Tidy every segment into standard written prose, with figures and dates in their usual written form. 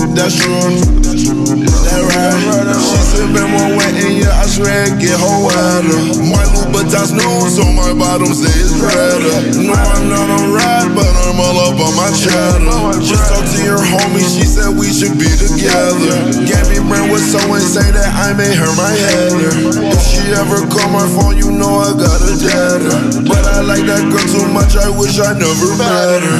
That's true. That right. She sippin' more wet and yeah, I swear it get her wetter. My Louboutins new, so my bottom say it's redder. No, I'm not a rat, but I'm all up on my cheddar. Just talked to your homie, she said we should be together. Gabby Brand was so insane that I made her my header. If she ever call my phone, you know I got a data. But I like that girl too much, I wish I never met her.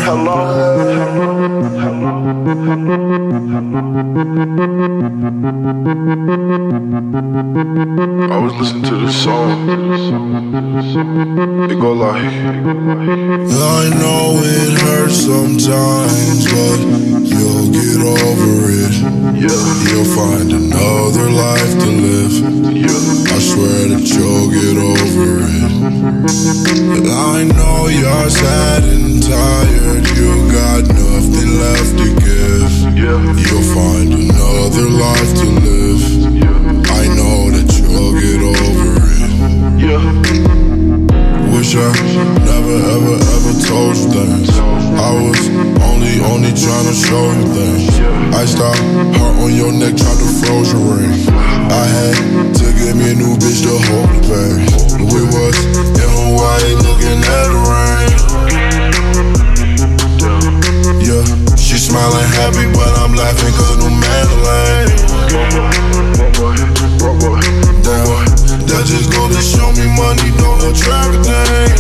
I was listening to the song. It go like, I know it hurts sometimes, but you'll get over it. yeah, You'll find another life to live. yeah, I swear that you'll get over it. I know you're sad and tired, you got nothing left to give. yeah, You'll find another life to live. yeah, I know that you'll get over it. yeah. Wish I never ever told you things. I was only trying to show you things. I stopped, heart on your neck, tried to froze your ring. I had to get me a new bitch to hold the pain. We was in Hawaii looking at the rain. Yeah, she smiling happy, but I'm laughing cause no Madeline. Damn, that just go to show me money don't attract a thing.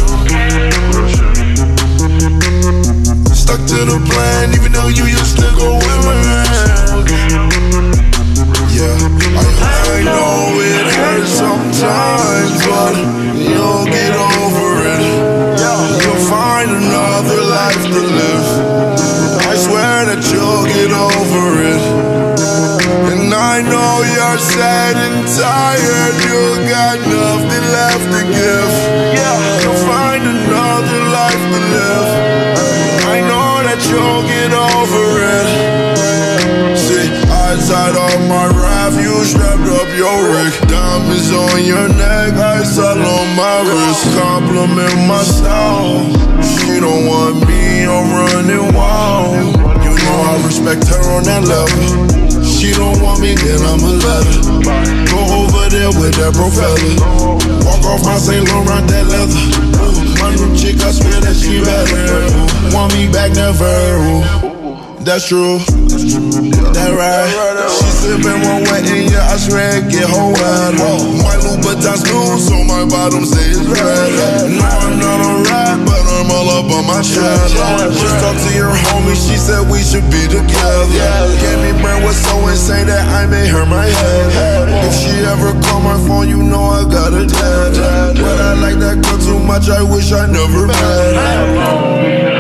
Stuck to the plan, even though you used to go with my man. Yeah, I know it hurts sometimes, but you'll get over it. You'll find another life to live. I swear that you'll get over it. And I know you're sad and tired, you got nothing left to give. You'll find another life to live. I know that you'll get over it. See, I tied off my raft, you strapped up your rig. Diamonds on your neck, ice all on my wrist. Compliment my style, she don't want me, I'm running wild. You know I respect her on that level. She don't want me, then I'ma let her go over there with that propeller. Walk off my St. Laurent, that leather. My new chick, I swear that she better. Want me back, never. That's true. That right. She sippin' more wet and yeah, I swear it get her wetter. My Louboutins new, so my bottom say it's redder. No, I'm not a rat, but I'm all up on my cheddar. Just talked to your homie, she said we should be together. Gabby Brand was so insane that I made her my head. If she ever call my phone, you know I got a data. But I like that girl too much, I wish I never met her.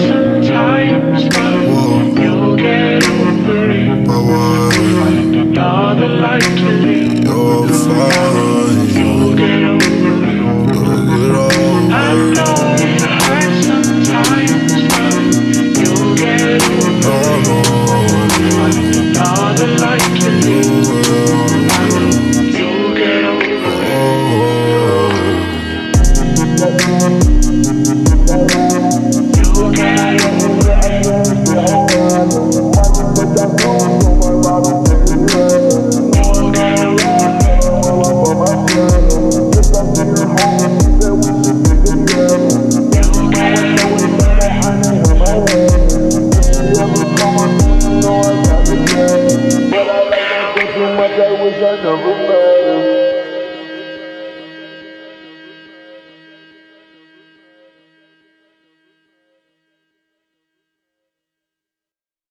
You'll get over it. Find another life to live. You're fine. You'll get over it. Get over I know it hurts sometimes, but you'll get over it. Find another life to live. You'll get over it. You'll get over it. I wish I never met her.